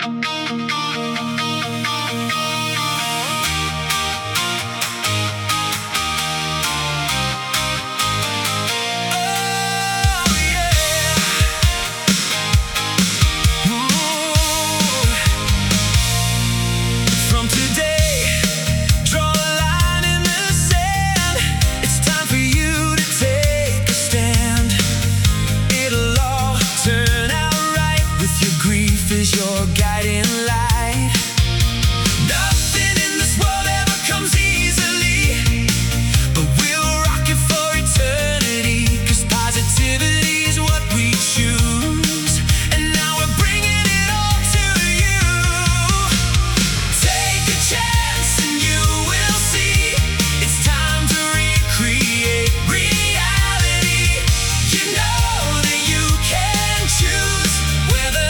Your guiding light. Nothing in this world ever comes easily, but we'll rock it for eternity, 'cause positivity is what we choose. And now we're bringing it all to you. Take a chance and you will see, it's time to recreate reality. You know that you can choose whether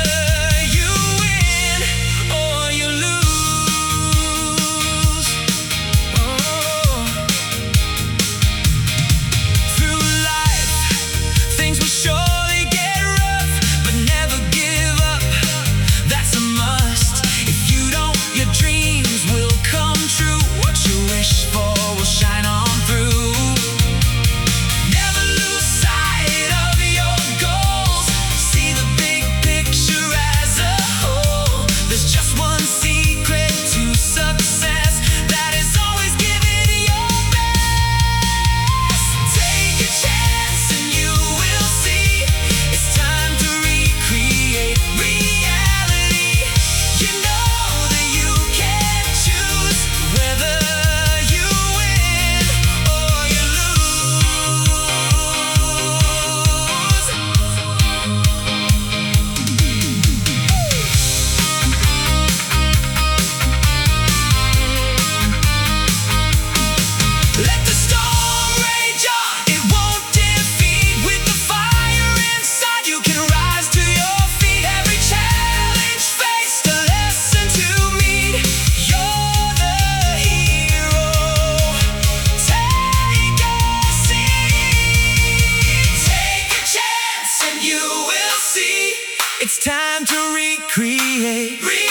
it's time to recreate.